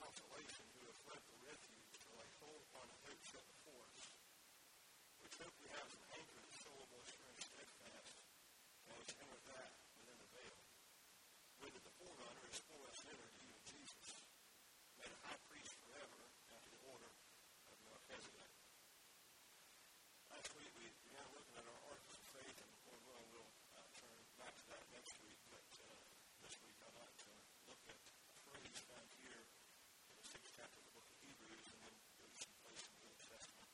consolation who have fled for refuge to lay hold upon a hope set before us, which hope we have as an anchor of soulable assurance steadfast, and as enter that within the veil, whither the forerunner is for us entered, even Jesus, made a high priest forever after the order of Melchizedek. Last week we began looking at our articles of faith, and Lord willing we'll turn back to that next week, but this week I'd like to look at a phrase found here in the 6th chapter of the book of Hebrews, and then go to some place in the Old Testament.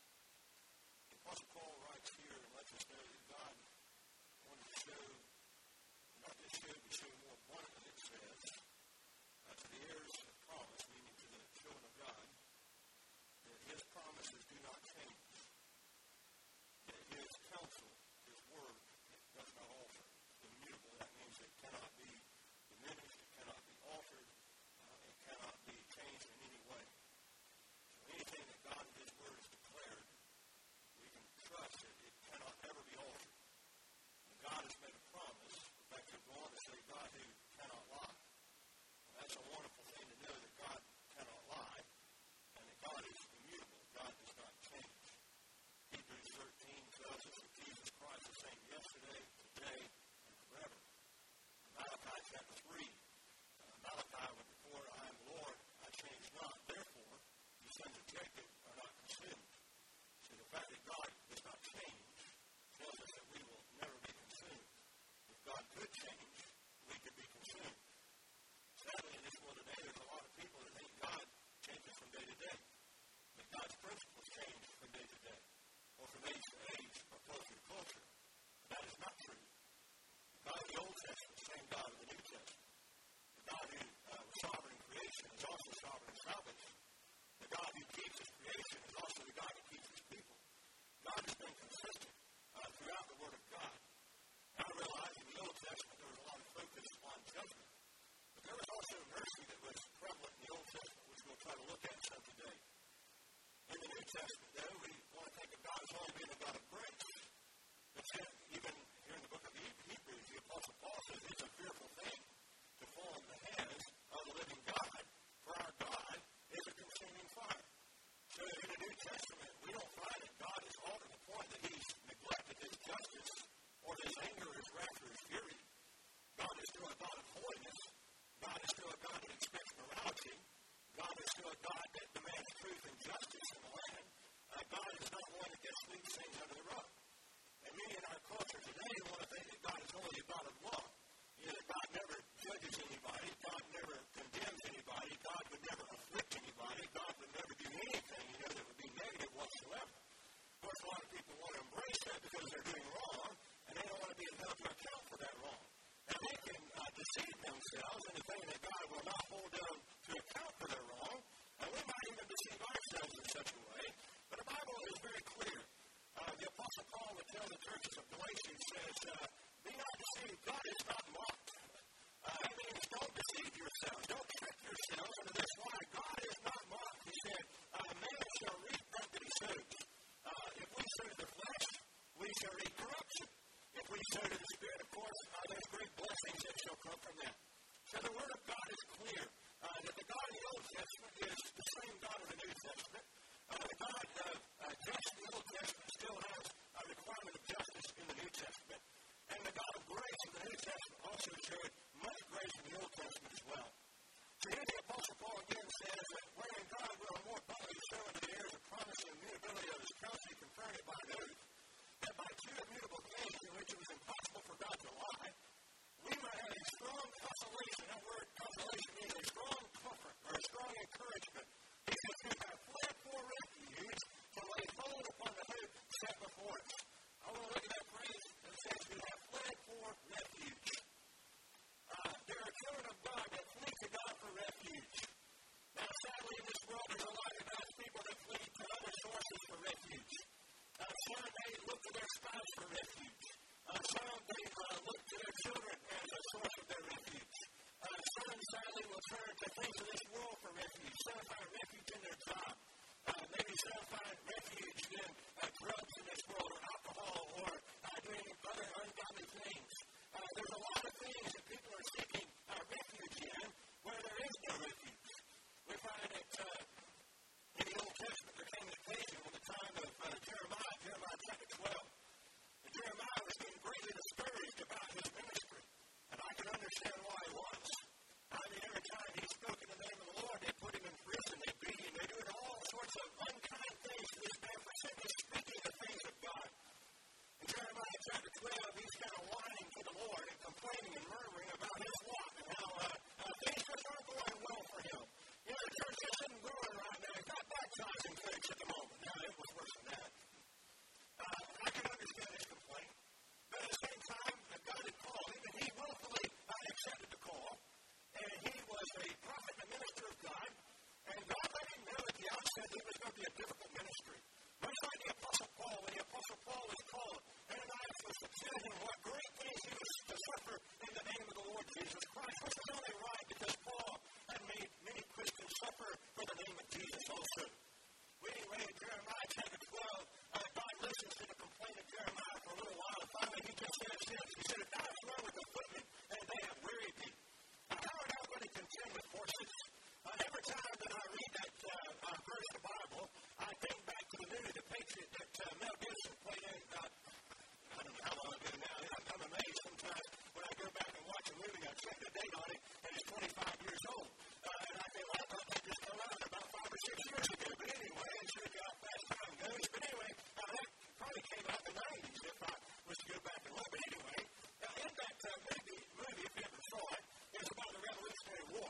The Apostle Paul writes here and lets us know that God wanted to show, not just show, but show more abundantly, it says, to the heirs of promise, meaning to the children of God, that his promises do not change. That his counsel, his word, does not alter. Immutable, that means it cannot be diminished, it cannot be altered, it cannot be changed in any way. So anything that God in his word has declared, we can trust that it cannot ever be altered. When God has made a promise, in fact, you go on to say God who cannot lie. Well, that's a wonderful thing to know that God cannot lie, and that God is immutable. God does not change. Hebrews 13 tells us that Jesus Christ is the same yesterday, today, and forever. Malachi chapter 3, Malachi would record, I am the Lord, I change not. Therefore, the sons of Jacob are not consumed. So the fact that God does not change tells us that we will never be consumed. If God could change, we could be consumed. Sadly, in this world today, there's a lot of people that think God changes from day to day. That God's principles change from day to day, or from age to age, or culture to culture. But that is not true. The God of the Old Testament is the same God of the New Testament. The God who was sovereign in creation is also sovereign in salvation. The God who keeps his creation is also the God who keeps his people. God has been consistent throughout the Word of God. Now I realize in the Old Testament there was a lot of focus on judgment. But there was also mercy that was prevalent in the Old Testament, which we'll try to look at some today. In the New Testament, though, we want to think of God as only being a God of grace. That's it. Even here in the book of Hebrews, the Apostle Paul says it's a fearful thing to fall in the hands of the living God, for our God is a consuming fire. So in the New Testament, we don't find that God is altered to the point that he's neglected his justice, or his anger, his wrath, or his fury. God is still a God of holiness. God is still a God that expects morality. God is still a God that demands truth and justice in the land. God is not one that gets sweet things under the rug. And many in our culture today want to think that God is only a God of law. You know, that God never judges anybody. God never condemns anybody. God would never afflict anybody. God would never do anything, that would be negative whatsoever. Of course, a lot of people want to embrace that because they're doing wrong, and they don't want to be held to account for that wrong. And they can deceive themselves into thinking that God will not hold them to account for their wrong, and we might even deceive ourselves in such a way. But the Bible is very clear. The Apostle Paul would tell the churches of Galatia, he says, be not deceived, God is not mocked. That means don't deceive yourselves, don't trick yourselves into this lie. God is not mocked. He said, man shall reap that he sows. If we sow to the flesh, we shall reap corruption. If we sow to the Spirit, of course, there's great blessings that shall come from that. So the Word of God is clear that the God of the Old Testament is the same God of the New Testament. The God of justice in the Old Testament still has a requirement of justice in the New Testament. And the God of grace in the New Testament also showed much grace in the Old Testament as well. So here the Apostle Paul again says that wherein God will more abundantly show unto the heirs of promise and immutability of his counsel, he confirmed it by an oath, that by two immutable things in which it was impossible for God to lie, we might have a strong consolation. That word consolation means a strong comfort or a strong encouragement. He says, who have imagine what great things he was to suffer in the name of the Lord Jesus Christ, which is only right because Paul had made many Christians suffer for the name of Jesus also. We read Jeremiah chapter 12. God listens to the complaint of Jeremiah for a little while, and finally he just says this. He said, if thou hast run with the footmen, and they have wearied thee, how art thou going to contend with horses? Every time that I read that verse of the Bible, I think back to the movie The Patriot that Mel Gibson played in, I don't know how long ago now. I'm amazed sometimes when I go back and watch a movie, I check the date on it, and it's 25 years old. And I think, well, I thought that just came out about 5 or 6 years ago. But anyway, I'm sure how fast time goes. But anyway, that probably came out in the 90s if I was to go back and look. But anyway, in that movie, if you ever saw it, it was about the Revolutionary War.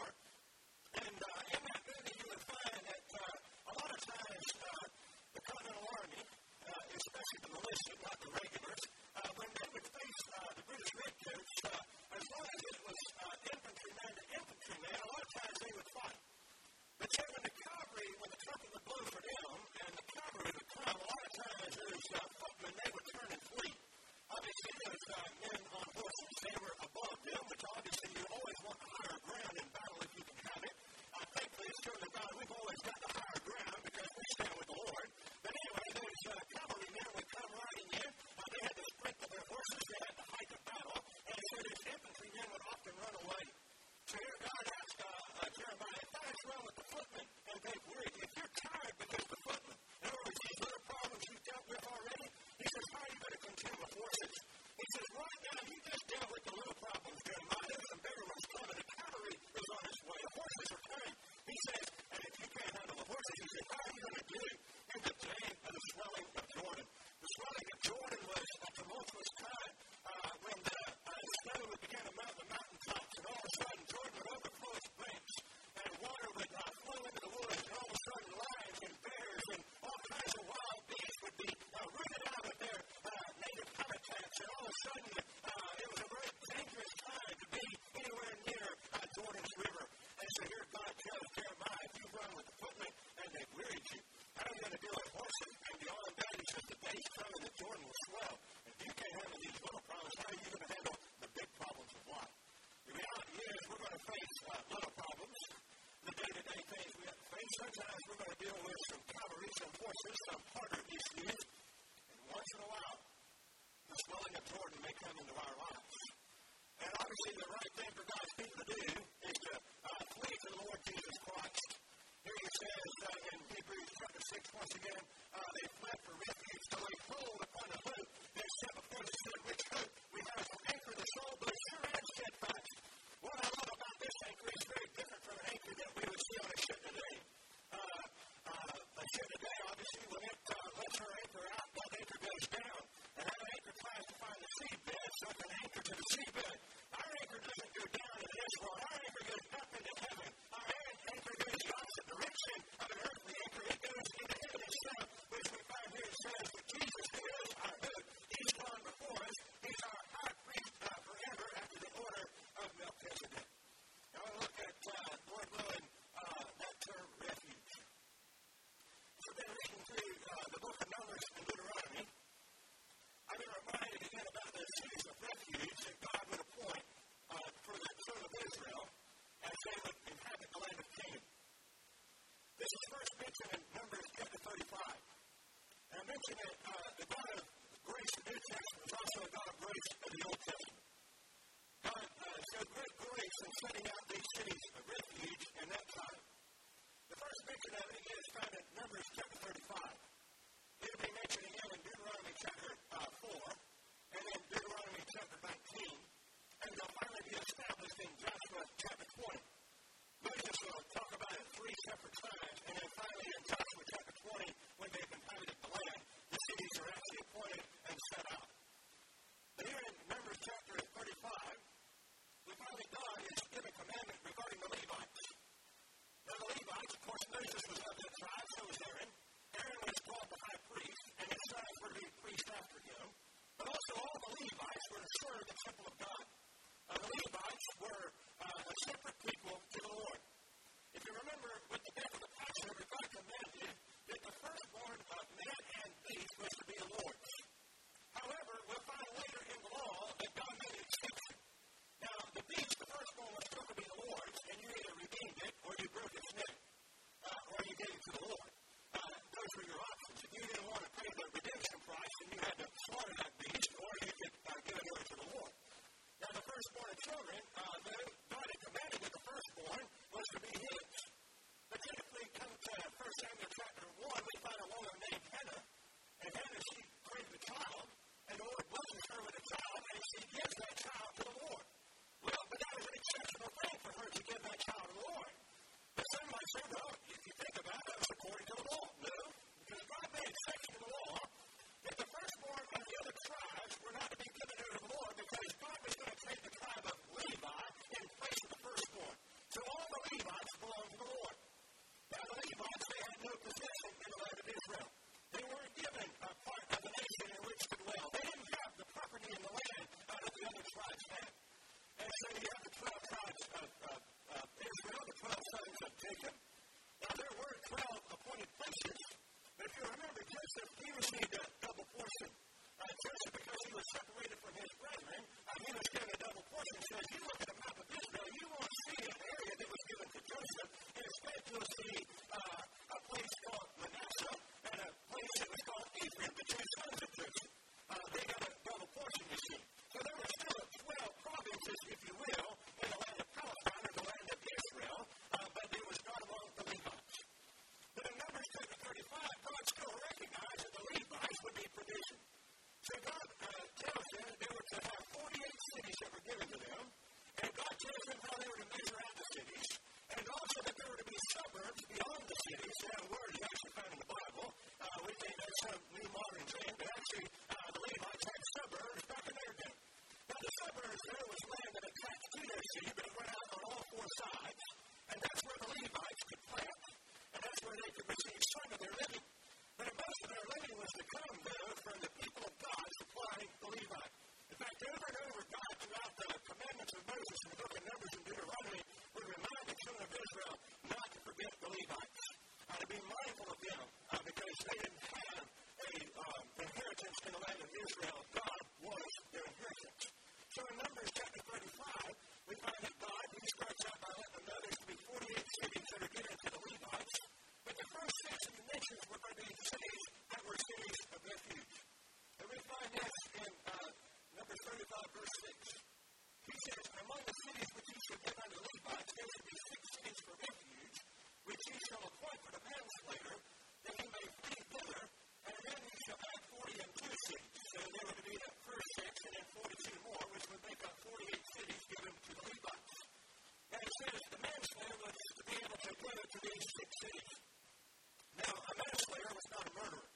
And in that movie, you would find that a lot of times the Continental Army, especially the militia, not the regulars, when they would face the British redcoats, as long as it was infantryman to infantryman, a lot of times they would fight. But then when the cavalry, when the trumpet would blow for them, and the cavalry would come, a lot of times those footmen, they would turn and flee. Obviously, those men on horses, they were above them, which obviously you always want the higher ground in battle if you can have it. Thankfully, it's true about it. We've always got the higher ground because we stand with the Lord. But anyway, those cavalry men would come riding in. They had to sprint to their horses. They had to fight the battle. And so those infantry men would often run away. So here God asked Jeremiah, if thou hast run with the footmen and they've wearied, if you're tired because the footmen, in other words, these little problems you've dealt with already, he says, how are you going to contend with horses? He says, right now, you just dealt with the little problems, Jeremiah. There's some bigger ones coming. The cavalry is on its way. The horses are coming. He says, and if you can't handle the horses, he says, how are you going to do it in the day of the swelling of Jordan? The swelling of Jordan was a tumultuous time when the snow began to melt the mountaintops, and all of a sudden Jordan would overflow its banks, and water would flow into the woods, and all of a sudden lions and bears and all kinds of wild beasts would be rooted out of their native habitats, and all of a sudden it was a very dangerous time to be anywhere near Jordan's river. And so here God tells Jeremiah, if you run with the footmen and they've wearied you, how are you going to deal with horses? And beyond that, he says the day's coming that Jordan will swell. If you can't handle these little problems, how are you going to handle the big problems of life? The reality is we're going to face little problems, the day-to-day things we have to face. Sometimes we're going to deal with some cavalry, some horses, some harder issues, and once in a while, the swelling of Jordan may come into our lives. And obviously the right thing for God's people to do is to flee to the Lord Jesus Christ. Here he says in Hebrews chapter 6, once again, they fled for refuge till they hold upon the hope that set before the sun, which hope we have to anchor the soul, both sure and steadfast. What I love about this anchor is very different from an anchor that we would see on a ship today. A ship today, obviously, when it lets her anchor out, that anchor goes down. And that anchor tries to find the seabed, so it can anchor to the seabed. Our anchor doesn't go down into this world. Our anchor goes up into heaven. Our anchor goes the opposite direction of an earthly anchor. It goes into heaven itself, which we find here it says that Jesus is our hope. He's gone before us. He's our high priest forever after the order of Melchizedek. Now I look at, Lord willing, that term refuge. So then reading through the book of Numbers and Deuteronomy, I've been reminded again about the cities of refuge that God would appoint for the children of Israel as they would inhabit the land of Canaan. This is first mentioned in Numbers chapter 35. And I mentioned that the God of grace in the New Testament was also a God of grace in the Old Testament. God showed great grace in setting out these cities of refuge in that time. The first mention of it is found in Numbers chapter 35. It'll be mentioned again in Deuteronomy chapter 4, and then Deuteronomy chapter 19, and they'll finally be established in Joshua chapter 20. Moses will talk about it 3 separate times, and then finally in Joshua chapter 20, when they've inhabited the land, the cities are actually appointed and set out. But here in Numbers chapter 35, we find that God is giving a commandment regarding the Levites. Now the Levites, of course, Moses was of that tribe, so was Aaron. portion in the land of Israel. They weren't given a part of the nation in which to dwell. They didn't have the property in the land that the other tribes had. And so you have the 12 tribes of Israel, the 12 sons of Jacob. Now, there were 12 appointed places, but if you remember, Joseph, he received a double portion. Joseph, because he was separated from his brethren, he was given a double portion. So if you look at a map of Israel, you won't see an area that was given to Joseph. Instead, you'll see a place called Manasseh and a place that was called Ephraim, the two sons of Joseph. They got a double portion, you see. So there were still 12 provinces, if you will, in the land of Palestine or the land of Israel, but it was not among the Levites. But in Numbers chapter 35, God still recognized that the Levites would be provision. So God tells them they were to have 48 cities that were given to them, and God tells them how they were to measure out the cities, and also that there were to be suburbs beyond the cities. That word is actually found in the Bible. We think there's some new modern thing, but actually the Levites had suburbs back in their day. Now the suburbs there was land that attached to their city, but it went out on all four sides, and that's where the Levites could plant, and that's where they could receive some of their living. But most of their living was to come, though, from the people of God supplying the Levites. In fact, over and over, God, throughout the commandments of Moses in the book of Numbers and Deuteronomy, would remind the children of Israel not to forget the Levites, to be mindful of them, because they didn't have an inheritance in the land of Israel. God was their inheritance. So in Numbers chapter 35, we find that God, he starts out by letting them know there's to be 48 cities that are given to the Levites. But the first 6 he mentions were going to be cities that were cities of refuge. And we find this in Numbers 35, verse 6. He says, among the cities which ye shall give unto Levites, there shall be 6 cities for refuge, which ye shall appoint for the manslayer, that he may flee thither, and then ye shall add 42 cities. So there were to be the first 6, and then 42 more, which would make up 48 cities given to the Levites. And it says the manslayer was to be able to go to these 6 cities. Now, a manslayer was not a murderer.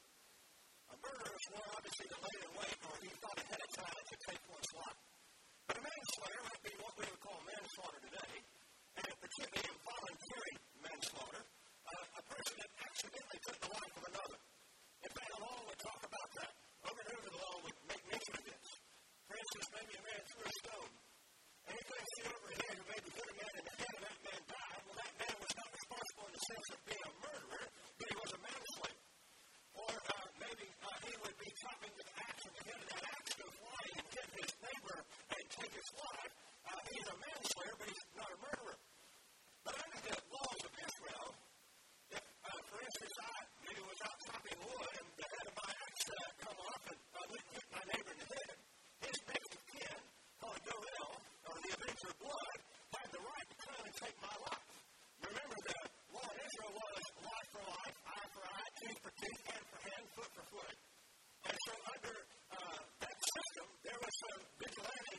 A murderer was more obviously to lay in wait, or he thought ahead of time to take one's life. But a manslayer might be what we would call manslaughter today, and particularly involuntary manslaughter, a person that accidentally took the life of another. In fact, the law would talk about that. Over and over, the law would make mention of this. For instance, maybe a man threw a stone, and he couldn't see over here who maybe hit a man in the head, and that man died. Well, that man was not responsible in the sense of being a murderer, but he was a manslayer. Or maybe he would be chopping the axe, and the head of that axe go flying and hit his neighbor and take his life. He's a manslayer, but he's not a murderer. But under the laws of Israel, if, for instance, I maybe was out chopping wood and the head of my axe come off and hit my neighbor in the head, his next of kin, called Goel, or the avenger of blood, had the right to come and take my life. Remember, the law in Israel was life for life, eye for eye, tooth for tooth, hand for hand, foot for foot. And so under that system, there was some vigilante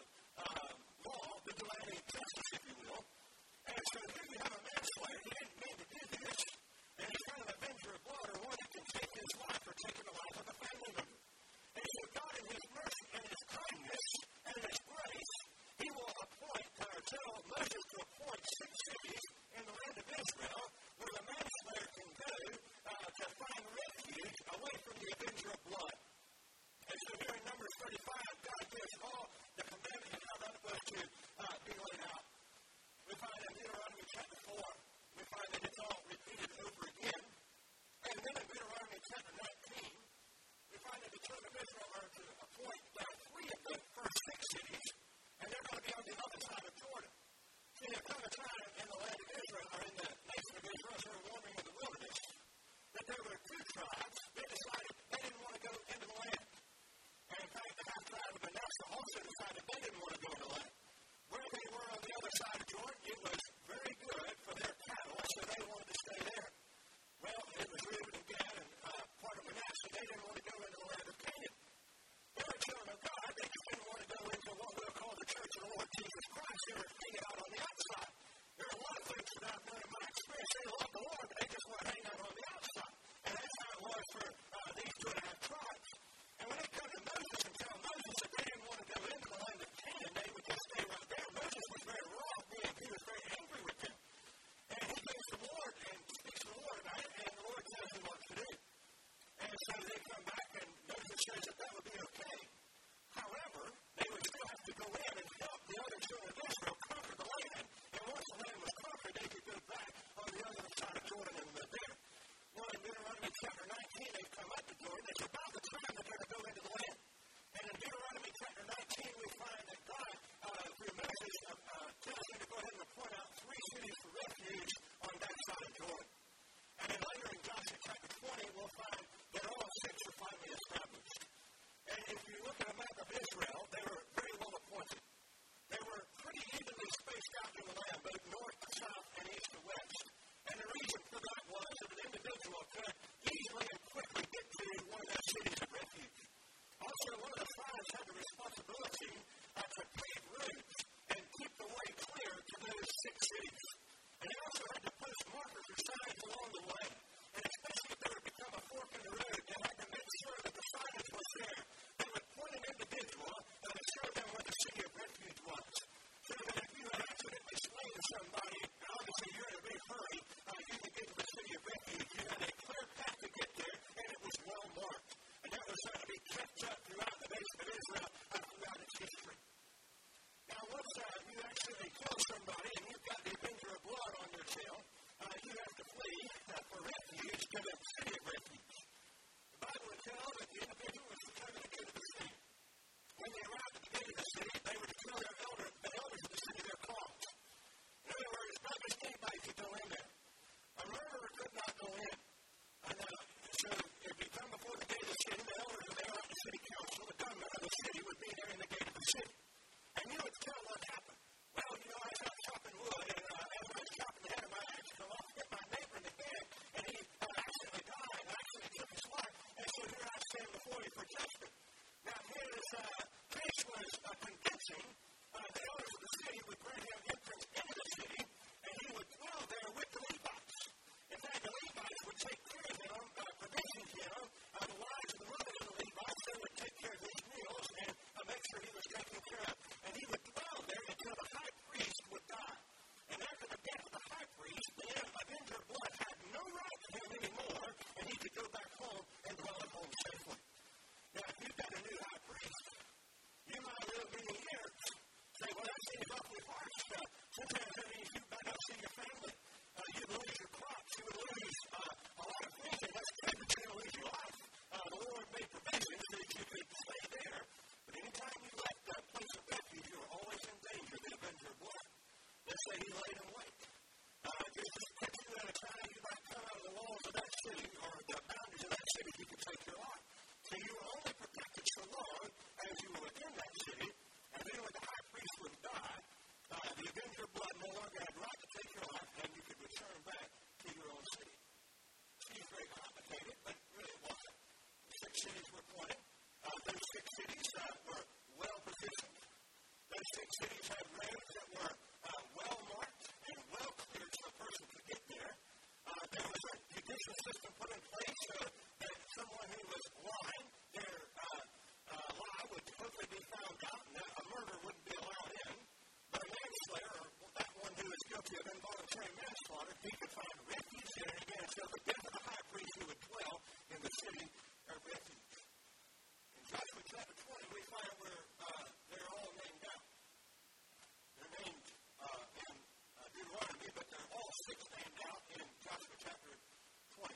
law, vigilante justice, if you will. And so here you have a manslayer. He didn't mean to do this. And he's kind of an avenger of blood, or one that can take his life or take the life of a family member. And so God, in his mercy and his kindness and his grace, he will appoint, or tell Moses to appoint 6 cities in the land of Israel where the manslayer can go to find refuge away from the avenger of blood. And so here in Numbers 35, God gives all the commandments and how that was to be laid out. We find in Deuteronomy chapter 4, we find that it's all repeated over again. And then in Deuteronomy chapter 19, we find that the children of Israel are to appoint 3 of the first 6 cities, and they're going to be on the other side of Jordan. See, there come a time in the land of Israel, or in the nation of Israel, as they were wandering in the wilderness, that there were 2 tribes. They decided they didn't want to go into the land. And in fact, the half-tribe of Manasseh also decided they didn't want to go into the land. Where they were on the other side of Jordan, it was very good for their cattle, so they wanted to stay there. Well, it was Reuben and Gad and part of Manasseh. They didn't want to go into the land of Canaan. They were children of God. They just didn't want to go into what we'll call the church of the Lord Jesus Christ. They were hanging out on the outside. There are a lot of folks that I've known in my experience. They love the Lord, but they just want to hang out on the outside. And that's how it was for these 2.5 tribes. And when they come to Moses and tell Moses that they didn't want to go into the land of Canaan, they would just stay right there. Moses was very wroth, he was very angry with them. And he goes to the Lord and speaks to the Lord about it, and the Lord tells him, well, chapter 19, they've come up to Jordan. It's about the time they're going to go into the land. And in Deuteronomy chapter 19, we find that God, through Moses, tells him to go ahead and point out 3 cities for refuge on that side of Jordan. And then later in Joshua chapter 20, we'll find that all 6 are finally established. And if you look at a map of Israel, they were very well appointed. They were pretty evenly spaced out in the land, both north to south and east to west. And the reason for that was that an individual could easily and quickly get to one of those cities of refuge. Also, one of the tribes had the responsibility to pave roads and keep the way clear to those 6 cities. And they also had to post markers or signs along the way. And especially if there would become a fork in the road, they had to make sure that the signage was there. They would point an individual to show them where the city of refuge was. So that if you had accidentally slain somebody, and obviously you're in a big hurry, you could get to the city of refuge. You had a clear path to get there, and it was well marked. And that was going to be kept up throughout the nation of Israel throughout its history. Now, once you actually kill somebody and you've got the avenger of blood on your tail, you have to flee for refuge to the city of refuge. The Bible would tell that the individual was determined to go to the city. When they arrived at the gate of the city, they were to tell the elders of the city their cause. In other words, not just anybody could go in there. A murderer could not go in. So if you come before the gate of the city, the elders are there at the city council. The government of the city would be there in the gate of the city. And you would tell what happened. Well, I was out chopping wood, and as I was chopping the head of my axe, I hit my neighbor in the head, and he accidentally died. I accidentally took his life. And so here I stand before you for judgment. Now, his case was convincing. The elders of the city would grant him entrance into the city, and he would dwell there with the Levites. In fact, the Levites would take care of him, provision him, the wives of the mothers of the Levites, they would take care of his meals and make sure he was taken care of. And he would dwell there until the high priest would die. And after the death of the high priest, the avenger of blood had no right to him anymore, and he could go back home and dwell at home safely. Now, if you've got a new high priest, you might live many years. Say, well, that seems awfully harsh. Sometimes that means you might not see your family. You'd lose your crops. You would lose a lot of things. And that's good that you're going to lose your life. The Lord made provisions so that you could stay there. But anytime you left that place of refuge, you were always in danger of the avenger of blood. Let's say he laid in wait. Just to catch you at a time, you might come out of the walls of that city or the boundaries of that city, he could take your life. So you were only protected so long as you were within that city. And then when the high priest would die, the avenger of blood no longer had right to take your life, and you could return back to your own city. It seems very complicated, but really it wasn't. 6 cities were appointed. Those 6 cities were well positioned. Those 6 cities had roads that were well marked and well cleared so a person could get there. There was a judicial system put in place so that someone who was lying, their lie would hopefully be found out, and a murder wouldn't be allowed in. But a manslayer, or that one who is guilty of involuntary manslaughter, he could find refuge there. And again, until the death of the high priest, he would dwell in the city of refuge. In Joshua chapter 20, we find where they're all named out. They're named in Deuteronomy, but they're all 6 named out in Joshua chapter 20.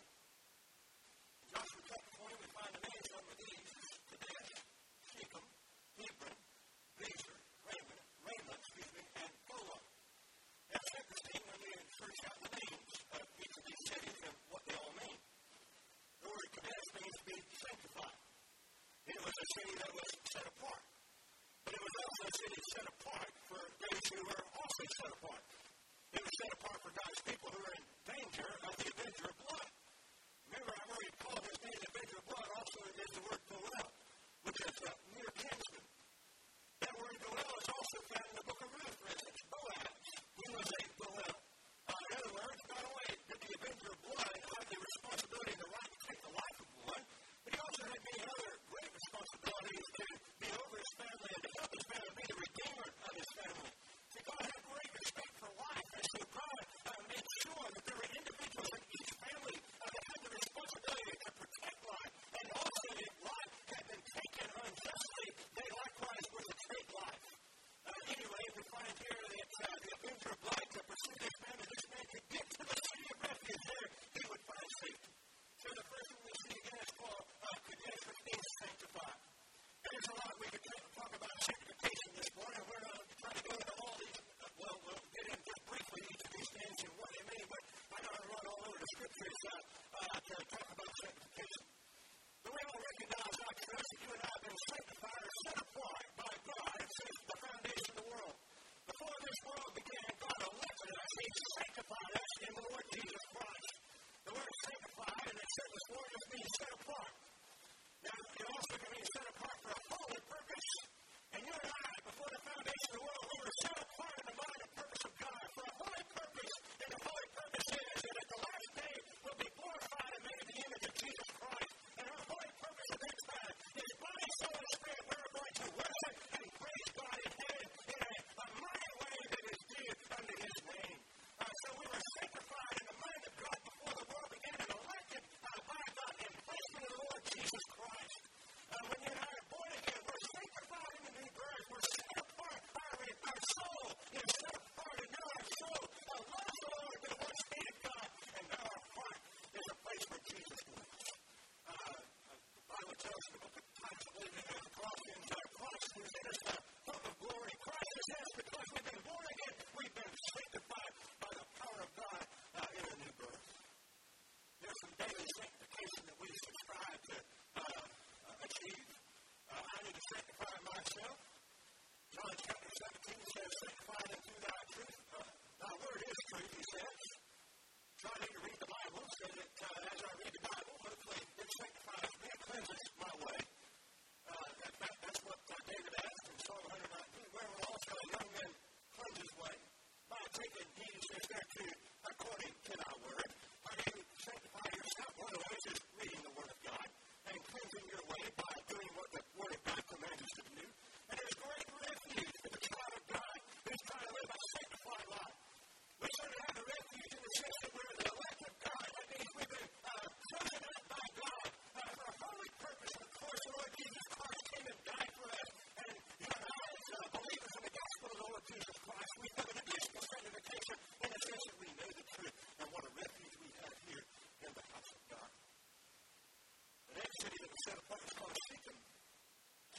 In Joshua chapter 20, we find the names of these: Kadesh, Shechem, Hebron, Bezer, Raymond, and Golah. That's interesting when you search out the names of each of these cities and what they all mean. The word Kadesh means to be sanctified. It was a city that was set apart. But it was also a city set apart for those who were also set apart. It was set apart for God's people who were in danger of the avenger of blood. Remember, I've already called his name the avenger of blood. Also, it is the word Goel, which is a near kinsman. That word Goel is also found in the book of Ruth, for instance. Boaz, he was a Goel. In other words, not only did the avenger of blood have the responsibility and the right to take the life of one, but he also had many other great responsibilities to be over his family and to help his family, be the redeemer of his family. See, God had great respect for life, and so God made sure that there were individuals in each family that had the responsibility to protect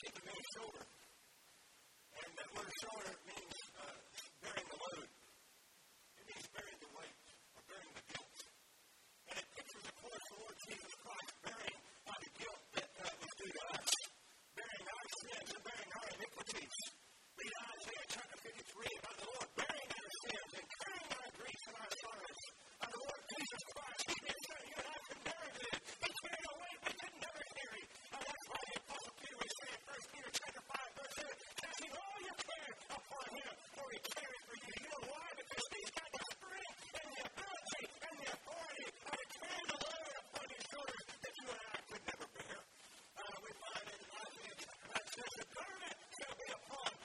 taking his shoulder. And that word shoulder means bearing the load. It means bearing the weight or bearing the guilt. And it pictures, of course, the Lord Jesus Christ bearing the guilt that was due to us, bearing our sins and bearing our iniquities. Read Isaiah chapter 53 about the Lord bearing our sins and carrying our griefs and our sorrows. And the Lord Jesus Christ, He did so you and I could never do. He carried a weight we could never carry. And that's why the Apostle Peter was saying, 1 Peter chapter 5, verse 7, casting all your care upon Him, for He cares for you. You know why? Because He's got the strength and the ability and the authority to carry the load upon His shoulders that you and I could never bear. We find in Isaiah chapter 9, it says, the government shall be upon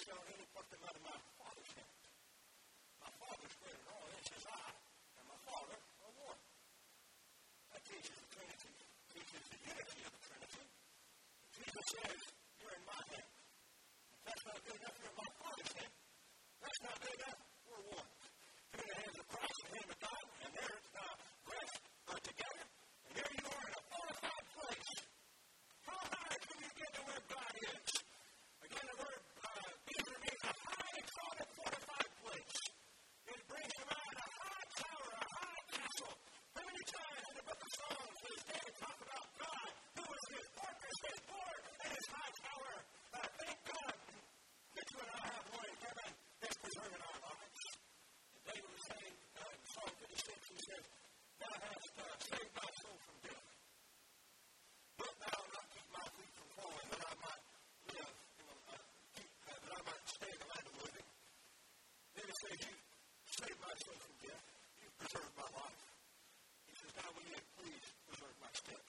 shall any pluck them out of my Father's hand. My Father's greater than all this, as I and my Father are one. That teaches the Trinity, teaches the unity of the Trinity. Jesus says, you're in my hand. If that's not good enough, you're in my Father's hand. That's not good enough, we're one. You're in the hands of Christ and the hand of God, and they're rest together. And here you are in a fortified place. How high can you get to where God is? Again, the word Bezer means a high exalted fortified place. It brings to mind a high tower, a high castle. How many times in the book of Psalms does David talk about God, who is his fortress, his fort, and his high tower? Thank God that you and I have one in heaven that's preserving our lives. And David was saying in Psalm 56, he says, thou hast saved my soul from death. Wilt thou not keep my feet from falling, that I might live, that I might stay in the land of the living? David says, you saved my soul from death. You preserved my life. He says, now will you please preserve my steps?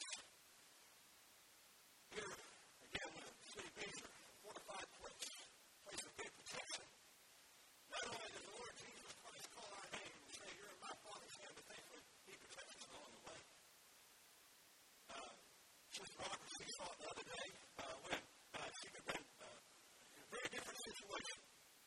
Here, again, the city of Bezer, fortified place of great protection. Not only does the Lord Jesus Christ call our name and say, you're in my Father's hand, but thankfully, he protects us along the way. Sister Roberts, she saw it the other day when she had been in a very different situation.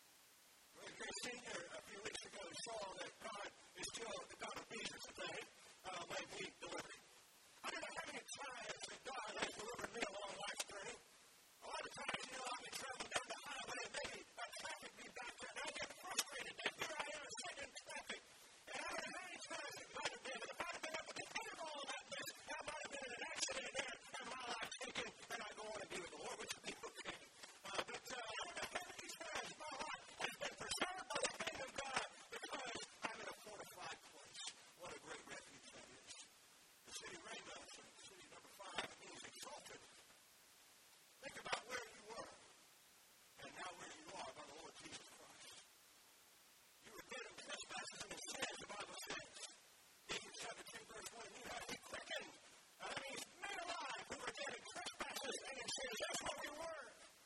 Gary Sr. a few weeks ago saw that God is still the God of Bezer today when he delivered. I don't know how many times that God has delivered me along life's journey. A lot of times, I've been traveling down the highway and maybe traffic be back there, and I get frustrated that here I am sitting in traffic. And I don't know how many times it might have been, if I had been able to hit all that list, that might have been an accident there, and my life taken, and I go on and be with the Lord, which would be okay. But I don't know how many times my life has been preserved by the hand of God because I'm in a fortified place. What a great refuge that is. The city Ramos, city number 5, means exalted. Think about where you were and now where you are by the Lord Jesus Christ. You were dead in trespasses and in sins, the Bible says. Ephesians 17, verse 1, you have been quickened. That means made alive. We were dead in trespasses and in sins. That's what we were.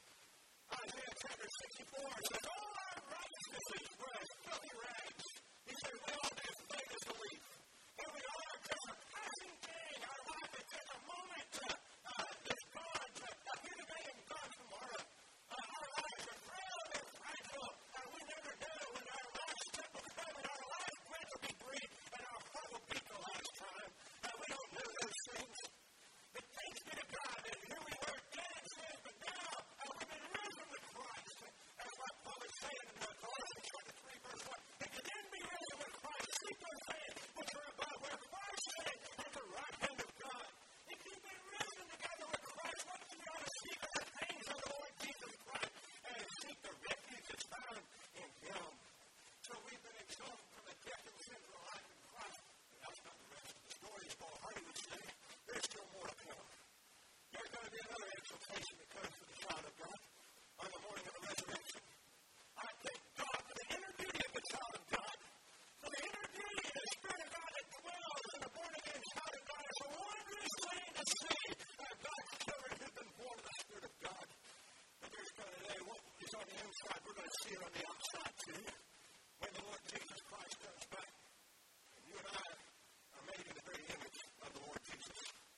Isaiah chapter 64 says, all our righteousnesses were as filthy rags. He said, we all did fade as a leaf. Here we are, just a passing thing. Our life is just a moment. It's gone. Here today and gone tomorrow. Our lives are frail, they're fragile. We never know when our last step will come and our last breath will be breathed and our heart will beat the last time. We don't know those things. But thanks be to God that here we were dead in sin, but now we've been risen with Christ. That's what Paul is saying in Colossians chapter 3, verse 1. If you then be risen with Christ, seek those things which are above, where Christ is at the right hand of God. If you've been risen together with Christ, what you ought to seek are the things of the Lord Jesus Christ and seek the refuge that's found in Him. So we've been exalted from the death and sin to a life in Christ. But that's not the rest of the story, as Paul Hardy would say. There's still more to come. There's going to be another exaltation that comes to the child of God on the morning of the resurrection. I thank God for the inner beauty of the child of God. For the inner beauty of the Spirit of God that dwells in the born-again child of God. It's a wondrous thing to see God's children who've been born of the Spirit of God. But there's going to be what is on the inside, we're going to see it on the outside too. When the Lord Jesus Christ comes back, and you and I are made in the very image of the Lord Jesus.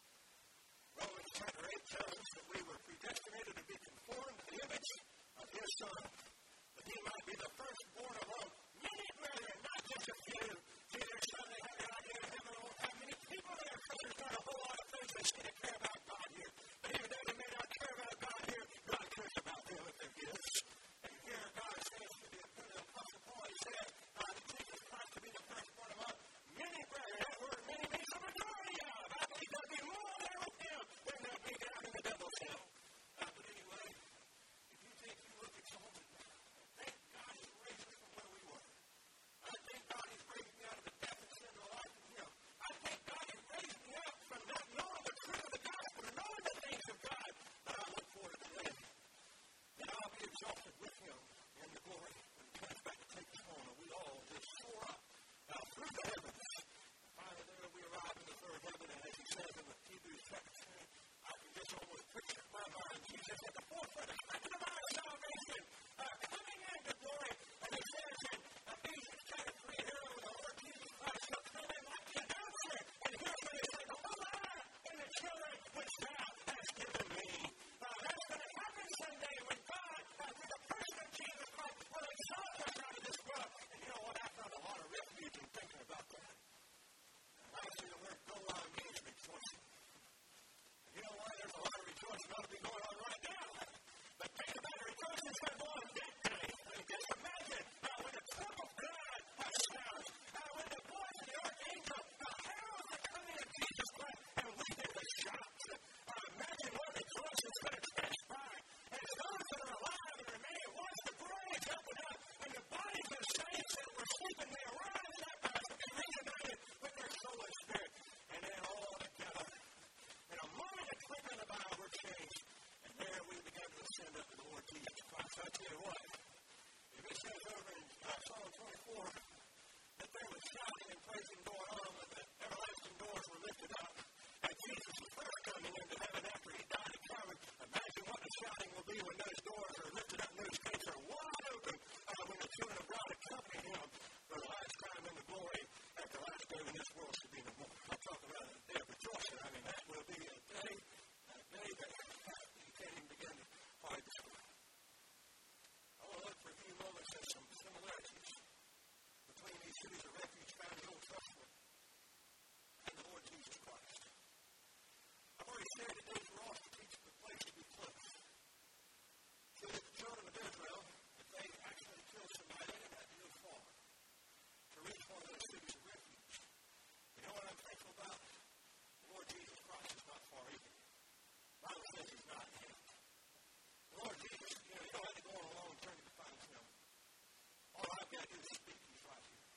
Romans chapter 8 tells us that we were predestinated to be conformed to the image of His Son, that He might be the firstborn among many brethren, not just a few. See, there's some that have the idea of heaven won't have many people there, because there's not a whole lot of things they seem to care about God here. But even though they may not care about God here, God cares about them if there is. And here God says to the Apostle Paul, he said that Jesus Christ to be the firstborn among many brethren. That word many means the majority of. I believe there'll be more there with Him than there'll be down in the devil's hell. But anyway, Psalm 24, that there was shouting and praising going on, that the everlasting doors were lifted up. And Jesus is first coming into heaven after he died at Calvary. Imagine what the shouting will be when those doors are lifted up and those gates are wide open when the children of God accompany him for the last time in the glory at the last day when this world should be no more. I'm talking about a day of rejoicing. I mean, that will be a day that you can't even begin to hardly describe. I want to look for a few moments at some similarities between these cities of refuge found in the Old Testament and the Lord Jesus Christ. I've already said that days were off to teach the place to be close. So that the children of Israel, if they actually killed somebody, they didn't have to go far to reach one of those cities of refuge. You know what I'm thankful about? The Lord Jesus Christ is not far either. The Bible says he's not him. The Lord Jesus, you don't have to go on a long journey to find him. All I've got to do is speak. He's right here.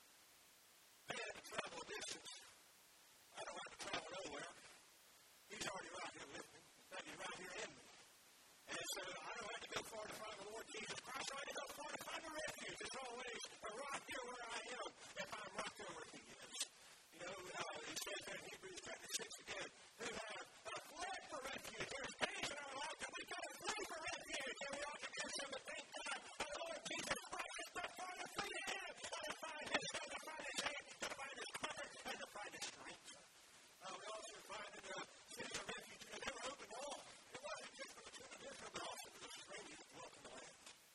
I had to travel a distance. I don't have to travel nowhere. He's already right here with me. In fact, he's right here in me. And so I don't have to go far to find the Lord Jesus Christ. I don't have to go far to find the refuge. It's always right here where I am if I'm right there where he is. You know, it says there in Hebrews chapter 6 again, who have fled for refuge. There's days in our life that we got to flee for refuge. And we ought to do some to thank God. The Lord Jesus Christ is not far to flee to him. To find his hand, to find his hand, to find his comfort, and to find his strength. We also find in the cities of refuge, and they were open to all. It wasn't just for the children of Israel, but also for the strangers who dwelt in the land.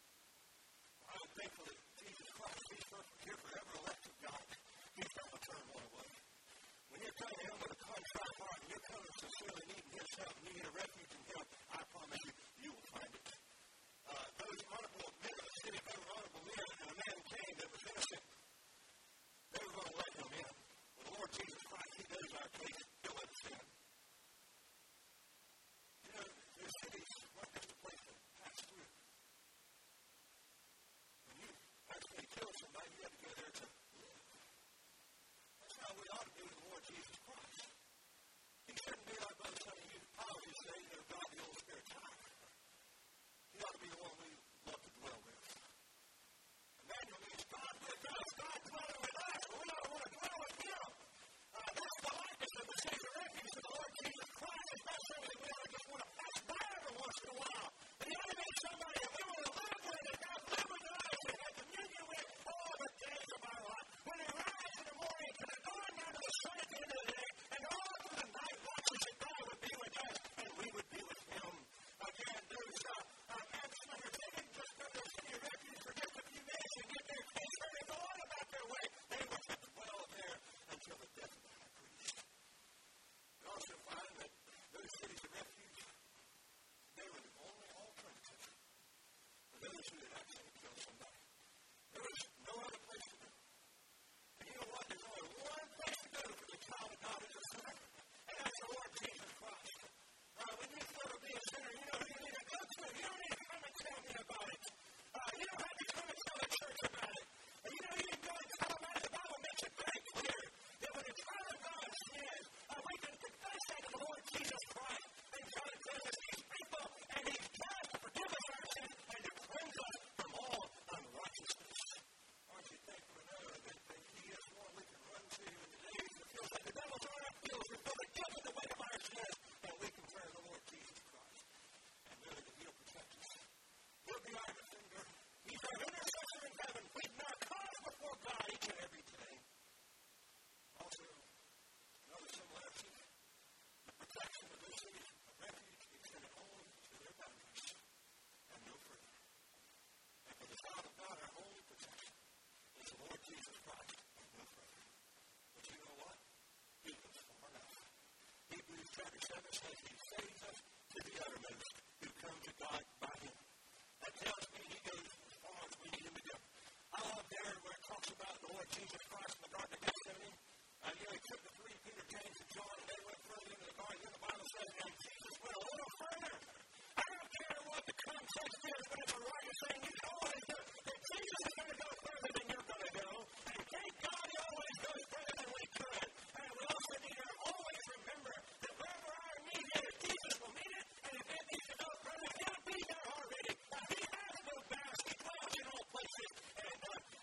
I'm thankful that Jesus Christ, he's here forever elect of God. He's not going to turn one away. When you're coming to him with a contrite heart, and you're coming sincerely needing his help, and you need a refuge in him, I promise you, you will find it. Those honorable men of the city, they were honorable men, and a man came that was innocent. They were going to let him in. Well, the Lord Jesus Christ, he knows our case. He'll let us in. You know, there's cities weren't just a place to pass through. When you actually kill somebody, you have to go there to live. That's how we ought to do with the Lord Jesus Christ. He shouldn't be like some of you always say, you know, God, the Holy Spirit, time. He ought to be the one we love to dwell with. Emmanuel means God with us, God dwelling with us. We ought to want to dwell with him. That's the likeness of the city of refuge of the Lord Jesus Christ. It's not something we ought to just want to pass by every once in a while. But he ought to be somebody that we want to live with and have live with us and have communion with all the days of our life. When we rise in the morning to the dawn down to the sun at the end of the day, and all through the night watches that God would be with us and we would be with him. Again, those Absalom are taken just from their city of refuge for just a few minutes and get their case ready to go on about their way. They were to dwell there until the death of the high priest. We also find that those cities of refuge, they were the only alternative for those who had actually killed somebody. There was no other place to go. And you know what? There's only one place to go for the child of God is a sinner. And that's the Lord Jesus Christ. When you feel to be a sinner, you know who you need to go to. You don't need to come and tell me about it. You don't have to come and tell the church about it. You know, you can go and tell them. The Bible makes it very clear that when the child of God sins, we can confess that to the Lord Jesus Christ. And God tells us he's faithful and he's just to forgive us our sins and to cleanse us from all unrighteousness. Aren't you thankful to know that he is one we can run to in the days that feels like the devil's on our heels? We feel the guilt of the weight of our sins, and we can turn to the Lord Jesus Christ and know that he'll protect us. He'll be our defender. He's our intercessor in heaven. Pleading our cause before God each and every day. Also, another similarity, the protection of those cities of refuge extended only to their boundaries and no further. And for the child of God, our only protection is the Lord Jesus Christ and no further. But you know what? He goes far enough. Hebrews chapter 7 says he saves us to the uttermost who come to God by him. That tells me he goes as far as we need him to go. I love there where it talks about the Lord Jesus Christ in the Garden of Gethsemane. He took the three, Peter, James, and John, and they went further into the garden. The Bible says, and Jesus went a little further. I don't care what the context is, but if a writer saying you can always do it, that Jesus is going to go further than you're going to go. And thank God he always goes further than we could. And we also need to always remember that wherever our need is, Jesus will meet it. And if it needs to go further, he'll be there already. He has no bounds. He dwells in all places. And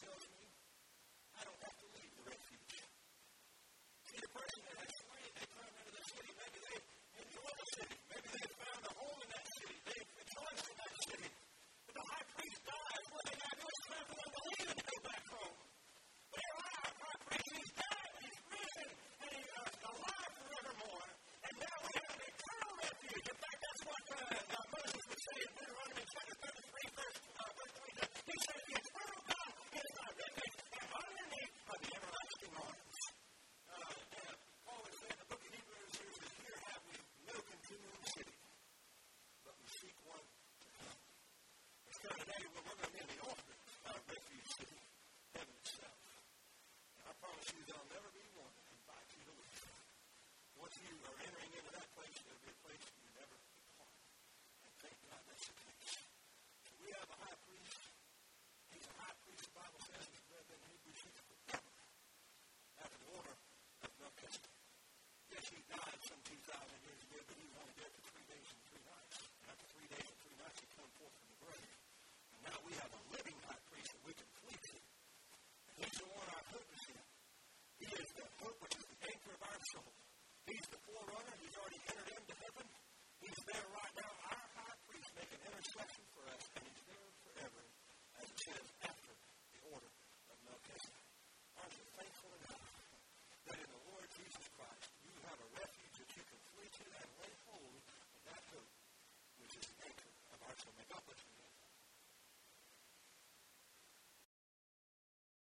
tells